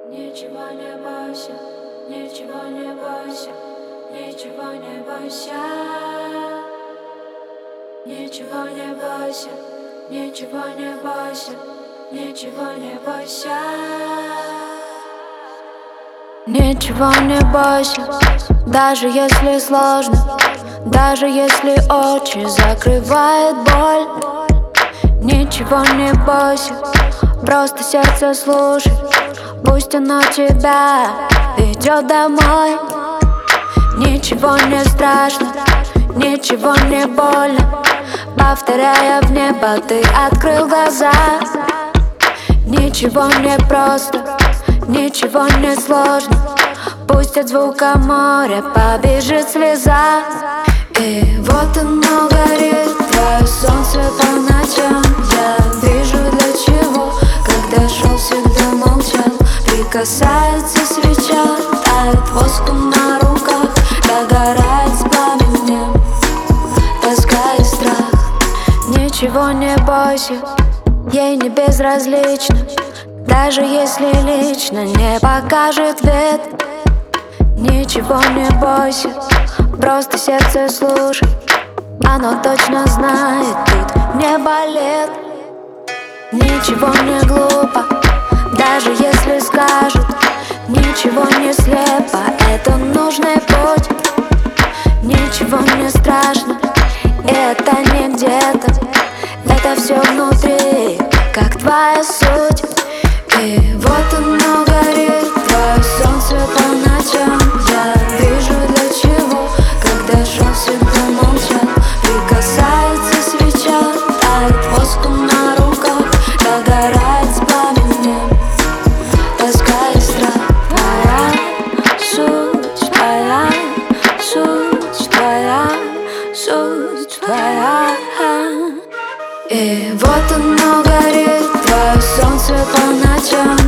Ничего не бойся, ничего не бойся, ничего не бойся. Ничего не бойся, ничего не бойся, ничего не бойся. Ничего не бойся, даже если сложно, даже если очи закрывает боль. Ничего не бойся, просто сердце слушай, пусть оно тебя ведет домой. Ничего не страшно, ничего не больно, повторяя в небо, ты открыл глаза. Ничего не просто, ничего не сложно, пусть от звука моря побежит слеза. И вот оно горит, твое солнце по ночам. Я вижу, для чего, когда шел, всегда молчал. Прикасается свеча, тает воску на руках, догорает с пламенем тоска и страх. Ничего не бойся, ей не безразлично, даже если лично не покажет вид. Ничего не бойся, просто сердце слушай, оно точно знает, тут не болит. Ничего не глупо, даже если скажут, ничего не слепо, это нужный путь. Ничего не страшно, это не где-то, это все внутри, как твоя суть. И вот оно горит, твое солнце по ночам. Я вижу, для чего, когда шел, всегда молчал. Прикасается свеча, тает воску на руках, догорает с пламенем тоска и страх. Твоя суть, твоя суть, твоя суть, твоя. И вот оно горит, твое солнце по ночам.